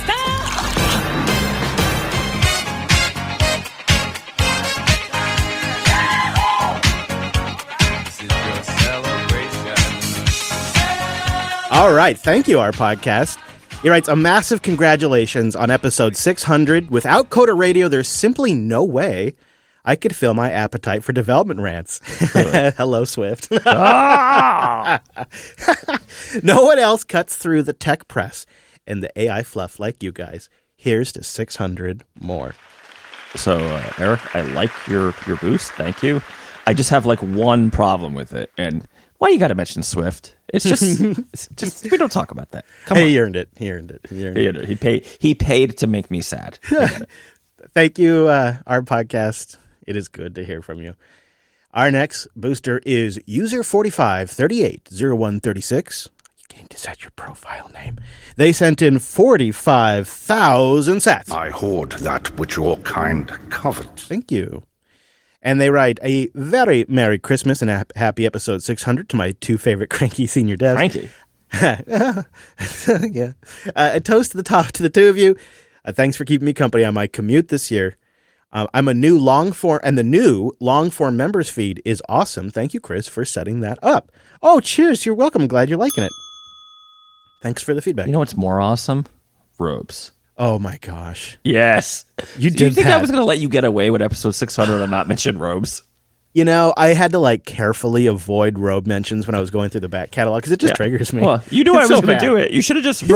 All right. Thank you, our podcast. He writes, a massive congratulations on episode 600. Without Coda Radio, there's simply no way I could fill my appetite for development rants. Hello, Swift. No one else cuts through the tech press and the AI fluff like you guys. Here's to 600 more. So, Eric, I like your boost. Thank you. I just have one problem with it. And why you got to mention Swift? It's just we don't talk about that. Come on. He earned it. He earned it. He paid to make me sad. Thank you, our podcast. It is good to hear from you. Our next booster is user 45380136. Is that your profile name? They sent in 45,000 sats. I hoard that which your kind covets. Thank you. And they write, a very Merry Christmas and a happy episode 600 to my two favorite cranky senior devs. Frankie. Yeah. A toast to the two of you. Thanks for keeping me company on my commute this year. I'm a new long form, and the new long form members feed is awesome. Thank you, Chris, for setting that up. Oh, cheers. You're welcome. I'm glad you're liking it. Thanks for the feedback. You know what's more awesome? Robes. Oh my gosh. Yes. You Do you did think I that. was going to let you get away with episode 600 and not mention robes? You know, I had to like carefully avoid robe mentions when I was going through the back catalog because it just triggers me. Well, you knew I It's was so going to bad. do it. You should have just.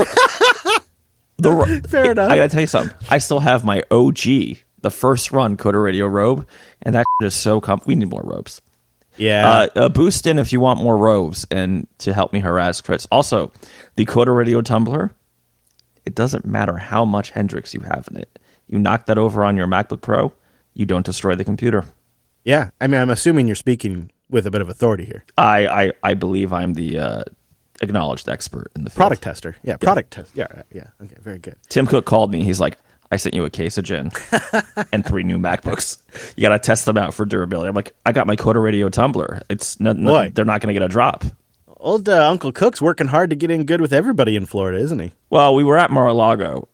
Fair enough. I got to tell you something. I still have my OG, the first run Coda Radio robe, and that is so we need more robes. Yeah. Boost in if you want more robes and to help me harass Chris. Also, the Coda Radio tumbler, it doesn't matter how much Hendrix you have in it. You knock that over on your MacBook Pro, you don't destroy the computer. Yeah. I mean, I'm assuming you're speaking with a bit of authority here. I believe I'm the acknowledged expert in the field. Product tester. Yeah. Product test. Yeah. Yeah. Okay. Very good. Tim Cook called me. He's like, I sent you a case of gin and 3 new MacBooks. You got to test them out for durability. I'm like, I got my Coda Radio tumbler. It's they're not going to get a drop. Old Uncle Cook's working hard to get in good with everybody in Florida, isn't he? Well, we were at Mar-a-Lago.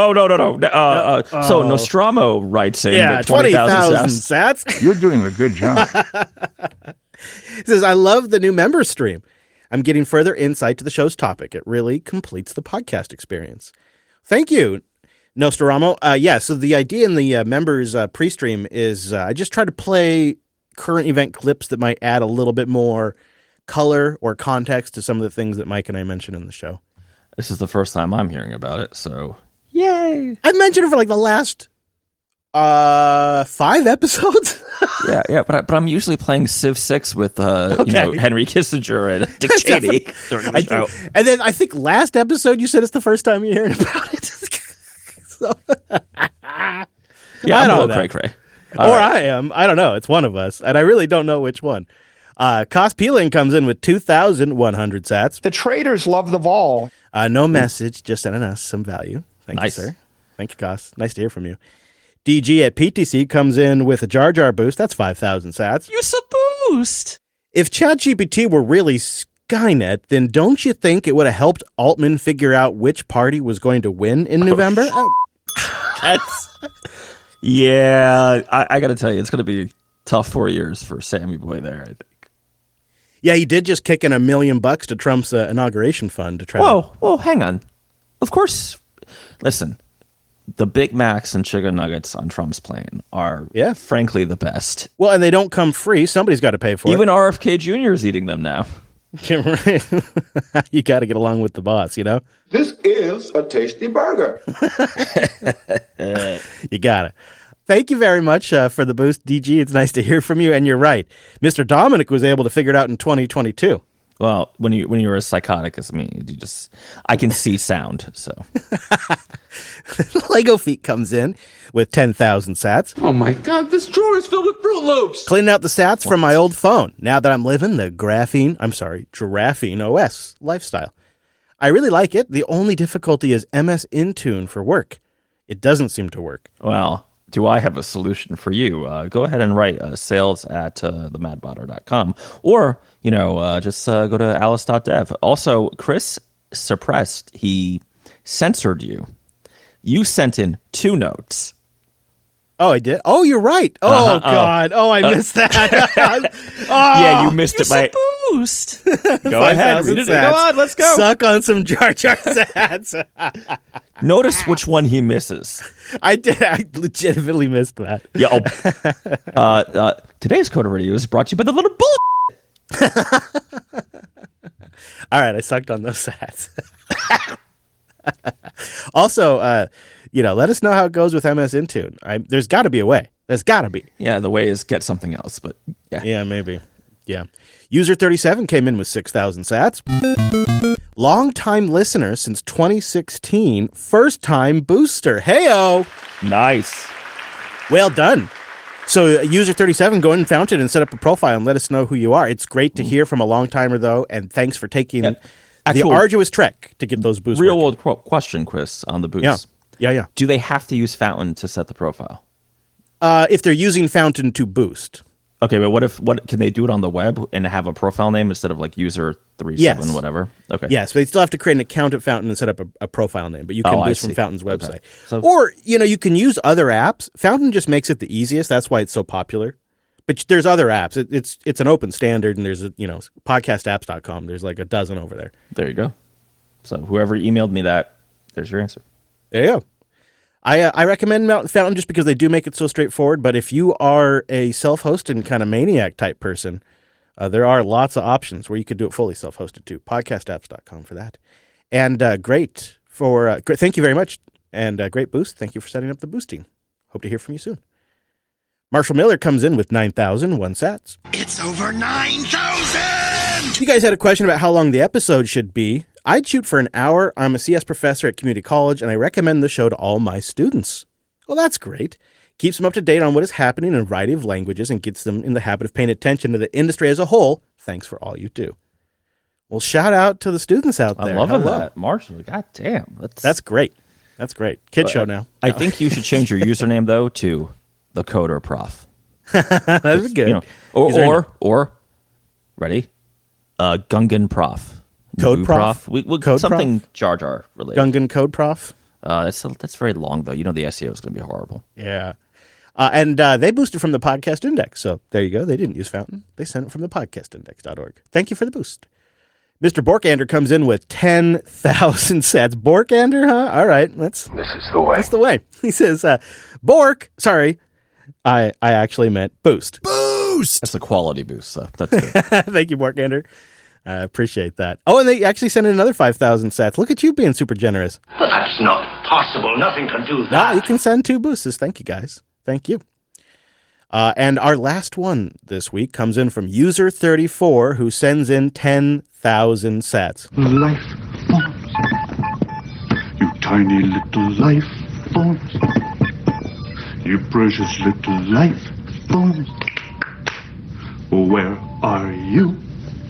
No. So Nostromo writes in Yeah, that 20,000 sats. You're doing a good job. He says, I love the new member stream. I'm getting further insight to the show's topic. It really completes the podcast experience. Thank you, Nostromo. So the idea in the members pre-stream is I just try to play current event clips that might add a little bit more color or context to some of the things that Mike and I mentioned in the show. This is the first time I'm hearing about it, so yay! I've mentioned it for like the last 5 episodes. yeah, but I'm usually playing Civ 6 with Henry Kissinger and Dick Cheney during the show. And then I think last episode you said it's the first time you're hearing about it. So, Yeah, I I'm a don't little know. cray-cray. I am. I don't know. It's one of us, and I really don't know which one. Cost Peeling comes in with 2,100 sats. The traders love the vol. No message, just sending us some value. Thank Nice. you, sir. Thank you, Cost. Nice to hear from you. DG at PTC comes in with a Jar Jar boost. That's 5,000 sats. Use a boost. If ChatGPT were really Skynet, then don't you think it would have helped Altman figure out which party was going to win in November? Yeah, I got to tell you, it's going to be tough 4 years for Sammy Boy there, I think. Yeah, he did just kick in $1 million to Trump's inauguration fund to try. Whoa, hang on. Of course, listen, the Big Macs and chicken nuggets on Trump's plane are, frankly, the best. Well, and they don't come free. Somebody's got to pay for Even RFK Jr. is eating them now. it. You got to get along with the boss, you know? This is a tasty burger. You got it. Thank you very much for the boost, DG. It's nice to hear from you. And you're right. Mr. Dominic was able to figure it out in 2022. Well, when you're as psychotic as me, I can see sound. So Lego Feet comes in with 10,000 sats. Oh my god, this drawer is filled with Fruit Loops. Cleaning out the sats from my old phone. Now that I'm living the Giraffene OS lifestyle. I really like it. The only difficulty is MS Intune for work. It doesn't seem to work. well, do I have a solution for you? Go ahead and write sales at themadbotter.com or, just go to alice.dev. Also, Chris suppressed. He censored you. You sent in 2 notes. Oh, I did? Oh, you're right. Oh, God. Oh, I missed that. Yeah, you missed it by boost. Go ahead. Read it. Go on, let's go. Suck on some Jar Jar sats. Notice which one he misses. I did. I legitimately missed that. Yeah. Today's Coda Radio is brought to you by the little bull. All right, I sucked on those sats. Also, let us know how it goes with MS Intune. There's got to be a way. There's got to be. Yeah, the way is get something else, but yeah. Yeah, maybe. Yeah. User 37 came in with 6,000 sats. Long-time listener since 2016. First-time booster. Hey-o! Nice. Well done. So user 37, go in and found it and set up a profile and let us know who you are. It's great to hear from a long-timer, though, and thanks for taking... Actual arduous trek to get those boosts. real working. world question, Chris, on the boosts. Yeah. Do they have to use Fountain to set the profile? If they're using Fountain to boost. Okay, but what can they do it on the web and have a profile name instead of like user 37 Yes. whatever? Okay. Yes, they still have to create an account at Fountain and set up a profile name, but you can Oh, I boost from see. Fountain's Okay. website. So- Or, you can use other apps. Fountain just makes it the easiest. That's why it's so popular. But there's other apps. It's an open standard, and there's podcastapps.com. There's like a dozen over there. There you go. So whoever emailed me that, there's your answer. There you go. I recommend Fountain just because they do make it so straightforward. But if you are a self-hosted kind of maniac type person, there are lots of options where you could do it fully self-hosted too. Podcastapps.com for that. And thank you very much. And great boost. Thank you for setting up the boosting. Hope to hear from you soon. Marshall Miller comes in with 9,001 sats. It's over 9,000! You guys had a question about how long the episode should be. I'd shoot for an hour. I'm a CS professor at community college, and I recommend the show to all my students. Well, that's great. Keeps them up to date on what is happening in a variety of languages and gets them in the habit of paying attention to the industry as a whole. Thanks for all you do. Well, shout out to the students out there. I'm loving Hello. that. Marshall, god damn. That's great. That's great. Kid show now. I think you should change your username though to the Coder Prof. That's good. Is there Or ready? Gungan Prof. Code Naboo Prof? We Code something Jar Jar related. Gungan Code Prof? That's very long though. The SEO is going to be horrible. Yeah. And they boosted from the podcast index. So there you go. They didn't use Fountain. They sent it from the podcastindex.org. Thank you for the boost. Mr. Borkander comes in with 10,000 sets. Borkander, huh? All right. This is the way. That's the way. He says, Bork. Sorry. I actually meant boost. That's a quality boost. So that's good. Thank you, Borkander. I appreciate that. Oh, and they actually sent in another 5,000 sets. Look at you being super generous. That's not possible. Nothing can do No, that. you can send 2 boosts. Thank you, guys. Thank you. And our last one this week comes in from user34, who sends in 10,000 sets. Life forms. You tiny little life forms. You precious little life forms. Where are you?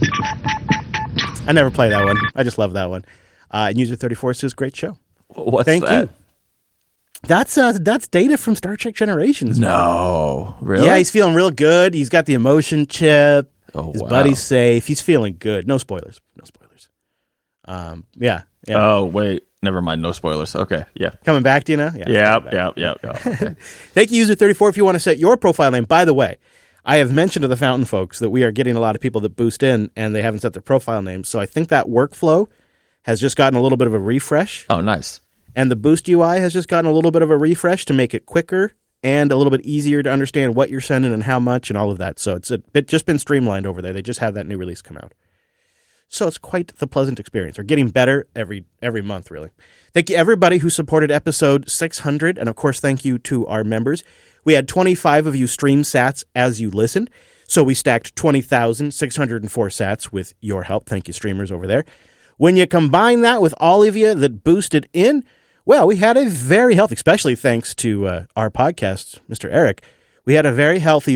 I never play that one. I just love that one. And user34 says, great show. What's Thank that? you. That's Data from Star Trek Generations. No, really? Yeah, he's feeling real good. He's got the emotion chip. Oh, His wow. buddy's safe. He's feeling good. No spoilers. No spoilers. Yeah. Oh wait, never mind. No spoilers. Okay, yeah. Coming back to you now? Yeah. coming back. Okay. Thank you, user34. If you want to set your profile name, by the way, I have mentioned to the Fountain folks that we are getting a lot of people that boost in and they haven't set their profile names. So I think that workflow has just gotten a little bit of a refresh. Oh, nice. And the Boost UI has just gotten a little bit of a refresh to make it quicker and a little bit easier to understand what you're sending and how much and all of that. So it's just been streamlined over there. They just had that new release come out. So it's quite the pleasant experience. We're getting better every month, really. Thank you, everybody who supported episode 600. And, of course, thank you to our members. We had 25 of you stream sats as you listened. So we stacked 20,604 sats with your help. Thank you, streamers over there. When you combine that with all of you that boosted in, well, we had a very healthy, especially thanks to our podcast, Mr. Eric, we had a very healthy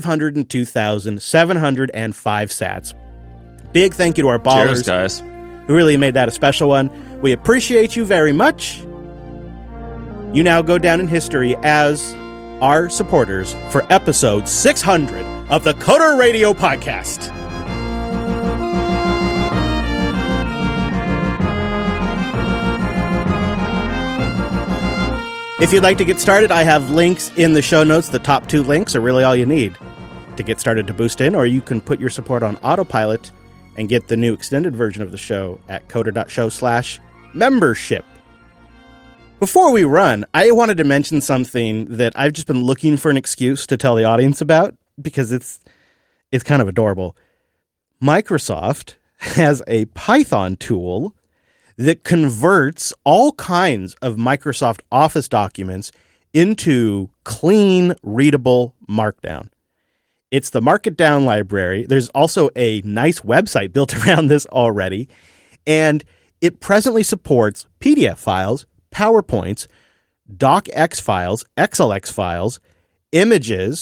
502,705 sats. Big thank you to our ballers Cheers, guys. who really made that a special one. We appreciate you very much. You now go down in history as our supporters for episode 600 of the Coder Radio Podcast. If you'd like to get started, I have links in the show notes. The top 2 links are really all you need to get started to boost in, or you can put your support on autopilot and get the new extended version of the show at coder.show/membership. Before we run, I wanted to mention something that I've just been looking for an excuse to tell the audience about because it's kind of adorable. Microsoft has a Python tool that converts all kinds of Microsoft Office documents into clean, readable Markdown. It's the Markdown library. There's also a nice website built around this already, and it presently supports PDF files, PowerPoints, DocX files, XLX files, images,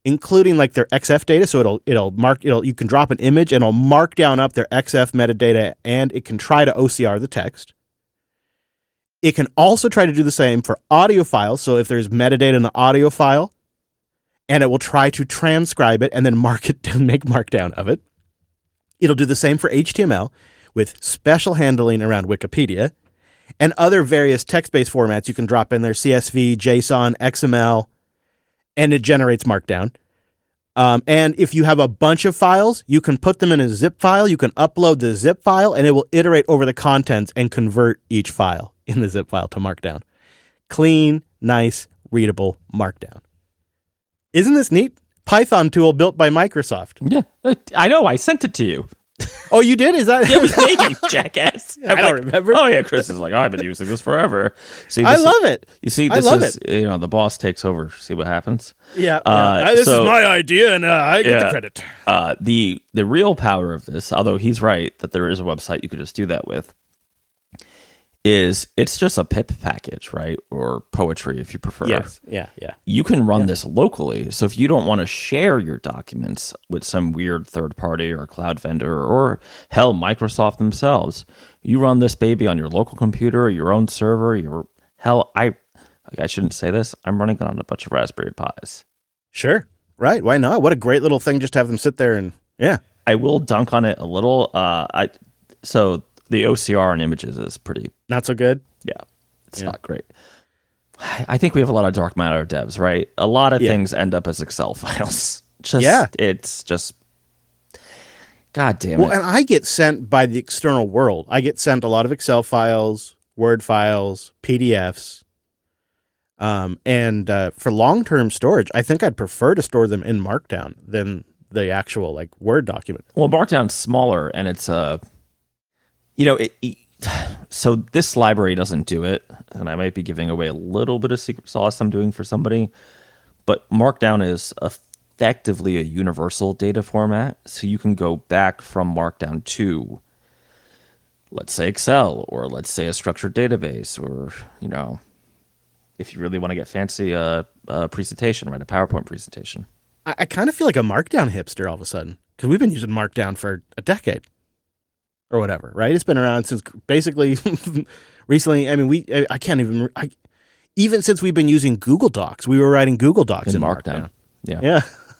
including like their XF data. So you can drop an image and it'll mark down up their XF metadata, and it can try to OCR the text. It can also try to do the same for audio files. So if there's metadata in the audio file, and it will try to transcribe it and then mark it to make markdown of it. It'll do the same for HTML with special handling around Wikipedia and other various text-based formats. You can drop in there CSV, JSON, XML, and it generates markdown. And if you have a bunch of files, you can put them in a zip file. You can upload the zip file, and it will iterate over the contents and convert each file in the zip file to markdown. Clean, nice, readable markdown. Isn't this neat? Python tool built by Microsoft. Yeah, I know. I sent it to you. Oh, you did? Is that? It was me, you jackass. I don't remember. Oh yeah, Chris is like, oh, I've been using this forever. See, I love it. You see, I this love is the boss takes over. See what happens. Yeah. This is my idea, and I get the credit. The real power of this, although he's right that there is a website you could just do that with, is it's just a pip package, right? Or poetry if you prefer. Yes. Yeah. You can run this locally. So if you don't want to share your documents with some weird third party or cloud vendor or hell, Microsoft themselves, you run this baby on your local computer, your own server, I shouldn't say this. I'm running it on a bunch of Raspberry Pis. Sure. Right. Why not? What a great little thing just to have them sit there and I will dunk on it a little. So the OCR on images is pretty not so good. Yeah, it's not great. I think we have a lot of dark matter devs, right? A lot of things end up as Excel files. It's just, God damn it. Well, and I get sent by the external world. I get sent a lot of Excel files, Word files, PDFs. And for long-term storage, I think I'd prefer to store them in Markdown than the actual like Word document. Well, Markdown's smaller, and it's so this library doesn't do it, and I might be giving away a little bit of secret sauce I'm doing for somebody, but Markdown is effectively a universal data format, so you can go back from Markdown to, let's say, Excel, or let's say a structured database, or, if you really want to get fancy, a presentation, right, a PowerPoint presentation. I kind of feel like a Markdown hipster all of a sudden, because we've been using Markdown for a decade. Or whatever, right? It's been around since basically recently. I mean, even since we've been using Google Docs, we were writing Google Docs in Markdown. Yeah.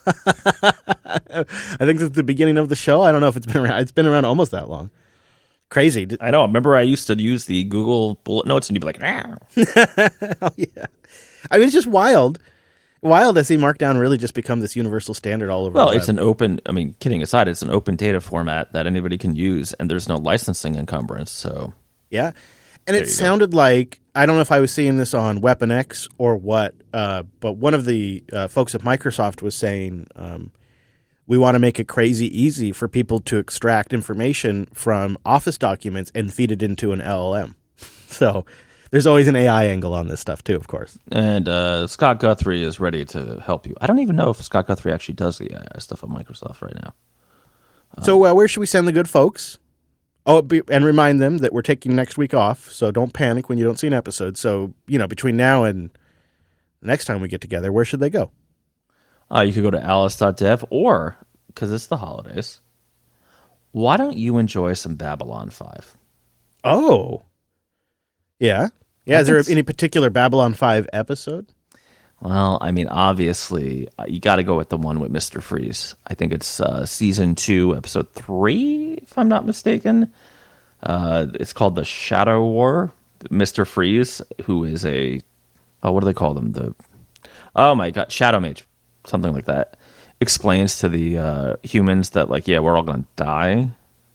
I think since the beginning of the show. I don't know if it's been around. It's been around almost that long. Crazy. I know. Remember, I used to use the Google bullet notes, and you'd be like, oh, yeah. I mean, it's just wild to see Markdown really just become this universal standard all over. Well, it's an open, kidding aside, it's an open data format that anybody can use, and there's no licensing encumbrance. So yeah. And it sounded like, I don't know if I was seeing this on Weapon X or what, but one of the folks at Microsoft was saying, we want to make it crazy easy for people to extract information from Office documents and feed it into an LLM. So there's always an AI angle on this stuff too, of course. And Scott Guthrie is ready to help you. I don't even know if Scott Guthrie actually does the AI stuff at Microsoft right now. So where should we send the good folks? And remind them that we're taking next week off, so don't panic when you don't see an episode. So, between now and the next time we get together, where should they go? You could go to alice.dev, or, because it's the holidays, why don't you enjoy some Babylon 5? Oh. Yeah. Yeah. Is there any particular Babylon 5 episode? Well, obviously, you got to go with the one with Mr. Freeze. I think it's season 2, episode 3, if I'm not mistaken. It's called The Shadow War. Mr. Freeze, who is what do they call them? Oh my God, Shadow Mage, something like that, explains to the humans that, we're all going to die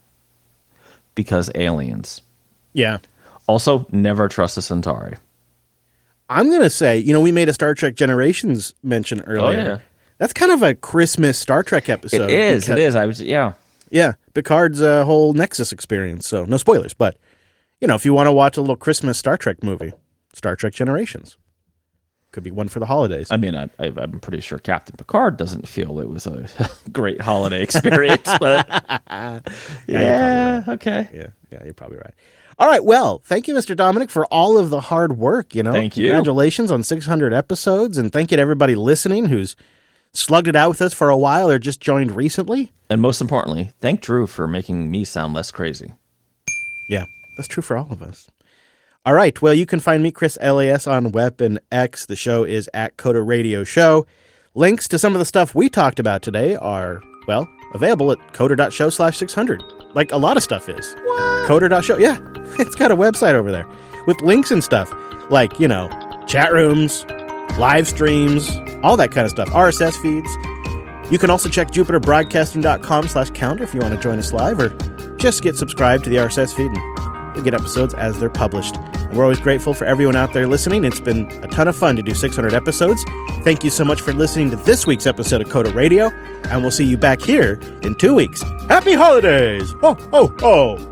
because aliens. Yeah. Also, never trust a Centauri. I'm going to say, we made a Star Trek Generations mention earlier. Oh, yeah. That's kind of a Christmas Star Trek episode. It is. Yeah. Picard's whole Nexus experience. So no spoilers, but if you want to watch a little Christmas Star Trek movie, Star Trek Generations could be one for the holidays. I'm pretty sure Captain Picard doesn't feel it was a great holiday experience, but okay. Yeah, you're probably right. All right. Well, thank you, Mr. Dominic, for all of the hard work. Thank you. Congratulations on 600 episodes. And thank you to everybody listening who's slugged it out with us for a while or just joined recently. And most importantly, thank Drew for making me sound less crazy. Yeah, that's true for all of us. All right. Well, you can find me, Chris LAS, on Web and X. The show is at Coda Radio Show. Links to some of the stuff we talked about today are, well, available at coder.show/600. Like a lot of stuff is. What? Coder.show. Yeah, it's got a website over there with links and stuff like, chat rooms, live streams, all that kind of stuff, RSS feeds. You can also check jupiterbroadcasting.com/calendar if you want to join us live or just get subscribed to the RSS feed and you'll get episodes as they're published. And we're always grateful for everyone out there listening. It's been a ton of fun to do 600 episodes. Thank you so much for listening to this week's episode of Coda Radio, and we'll see you back here in 2 weeks. Happy holidays! Ho, ho, ho!